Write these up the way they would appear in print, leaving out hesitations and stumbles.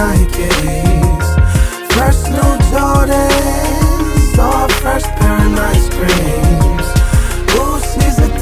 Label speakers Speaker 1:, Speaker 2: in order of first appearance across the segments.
Speaker 1: Nikes. First new Jordans, or first pair of ice creams. Ooh, she's a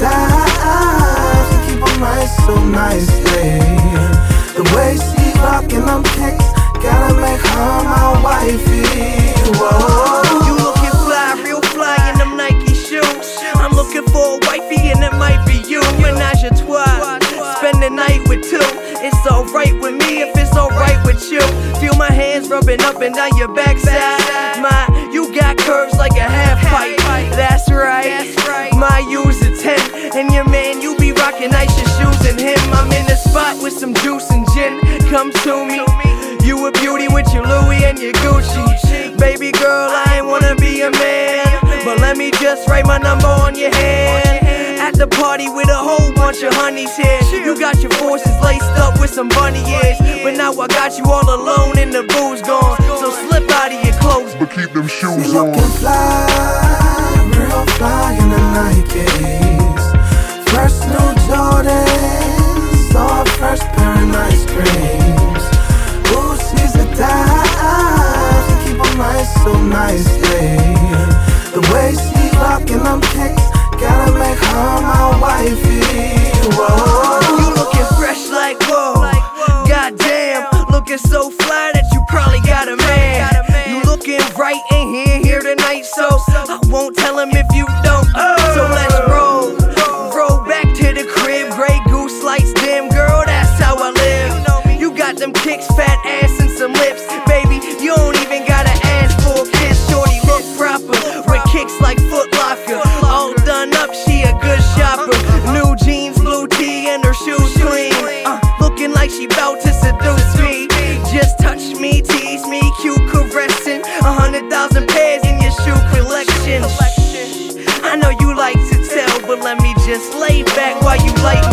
Speaker 1: dive, she keep them nice so nicely. The way she rockin' them kicks, gotta make her my wifey. Whoa.
Speaker 2: You looking fly, real fly in them Nike shoes. I'm looking for a wifey and it might be you. Menage a trois, spend the night with two. It's alright with me if it's alright with you. Feel my hands rubbing up and down your backside. You got curves like a half pipe. That's right. My you's a 10, and your man, you be rocking nicer shoes than him. I'm in the spot with some juice and gin. Come to me. You a beauty with your Louis and your Gucci. Baby girl, I ain't wanna be a man, but let me just write my number on your hand. At the party with a whole bunch of honeys here. You got your forces laced up with some bunny ears, but now I got you all alone and the booze gone. So slip out of your clothes,
Speaker 3: but keep them shoes
Speaker 1: she
Speaker 3: on.
Speaker 1: Looking fly, real fly in the Nikes. First new Jordans, or first pair of ice creams. Ooh, she's a dive, she keep them nice so nicely. The way she rockin' them kicks, gotta make her my wifey. Whoa.
Speaker 2: You looking fresh like whoa. Goddamn, looking so fly that you probably got a man. You looking right in here tonight, so I won't tell him if you don't. So let's roll back to the crib. Grey goose lights dim, girl, that's how I live. You got them kicks, fat ass and some lips, baby. You don't even gotta ask for a kiss. Shorty look proper with kicks like Foot Locker. All done up, she a good shopper. New jeans, blue tee, and her shoes clean. Looking like she bout to seduce me. Just touch me, tease me, cute caressing. 100,000 pairs in your shoe collection. I know you like to tell, but let me just lay back while you light